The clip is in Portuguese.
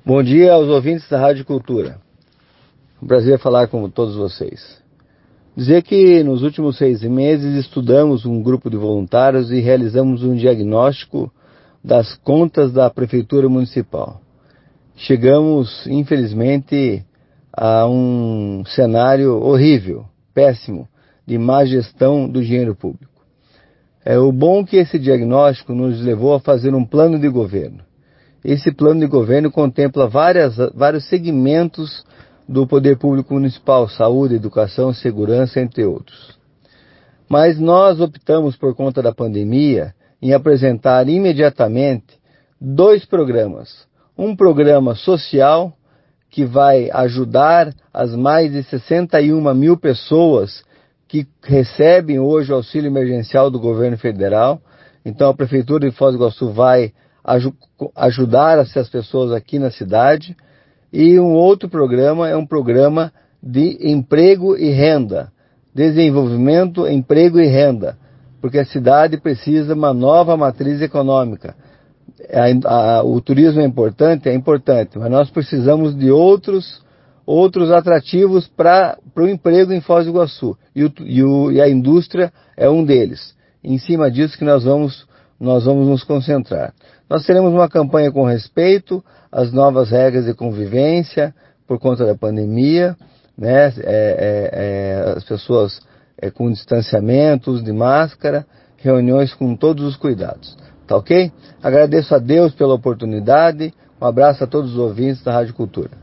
Bom dia aos ouvintes da Rádio Cultura. Um prazer falar com todos vocês. Dizer que nos últimos 6 meses estudamos um grupo de voluntários e realizamos um diagnóstico das contas da Prefeitura Municipal. Chegamos, infelizmente, a um cenário horrível, péssimo, de má gestão do dinheiro público. O bom é que esse diagnóstico nos levou a fazer um plano de governo. Esse plano de governo contempla vários segmentos do poder público municipal: saúde, educação, segurança, entre outros. Mas nós optamos, por conta da pandemia, em apresentar imediatamente 2 programas. Um programa social, que vai ajudar as mais de 61 mil pessoas que recebem hoje o auxílio emergencial do governo federal. Então a Prefeitura de Foz do Iguaçu vai ajudar essas pessoas aqui na cidade. E um outro programa é um programa de emprego e renda, desenvolvimento, emprego e renda, porque a cidade precisa de uma nova matriz econômica. O turismo é importante, mas nós precisamos de outros atrativos para o emprego em Foz do Iguaçu, e a indústria é um deles. Em cima disso que nós vamos nos concentrar. Nós teremos uma campanha com respeito às novas regras de convivência por conta da pandemia, né? As pessoas com distanciamentos de máscara, reuniões com todos os cuidados. Tá ok? Agradeço a Deus pela oportunidade. Um abraço a todos os ouvintes da Rádio Cultura.